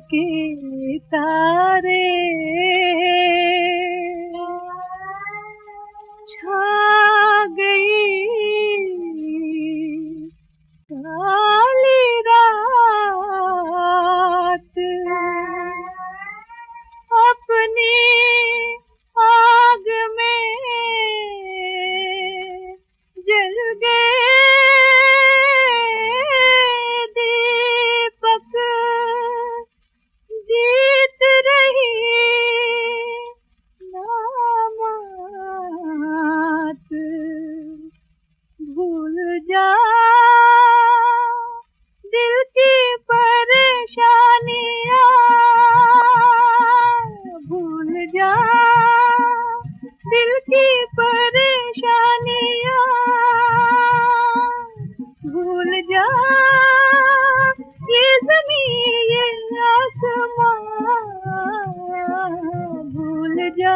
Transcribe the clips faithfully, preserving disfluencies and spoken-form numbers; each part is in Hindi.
के तारे छा गई काली रात अपनी आग में जल गए दीपक जीत रही नामात भूल जा दिल की परेशानियां भूल जा दिल की परेशानियां भूल जा ये ज़मीन ये आसमां भूल जा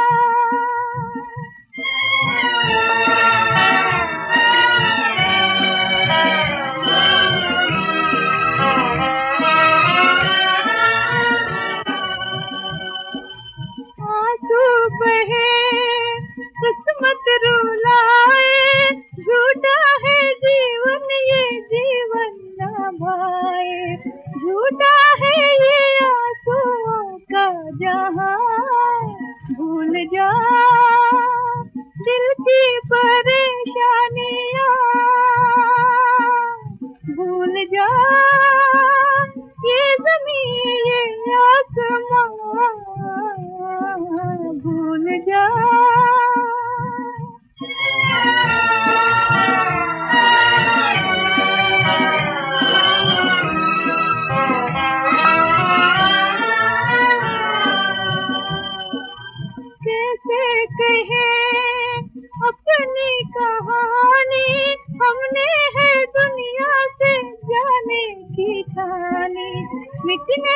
आंसू बहे किस्मत रुलाए झूठा है जीवन ये जीवन ना भाए झूठा है ये आंसुओं का जहां भूल जा दिल की परेशानियां भूल जा ये ज़मीन ये आसमां भूल जा कैसे कहे अपनी कहानी हमने है दुनिया से जाने की ठानी मिटने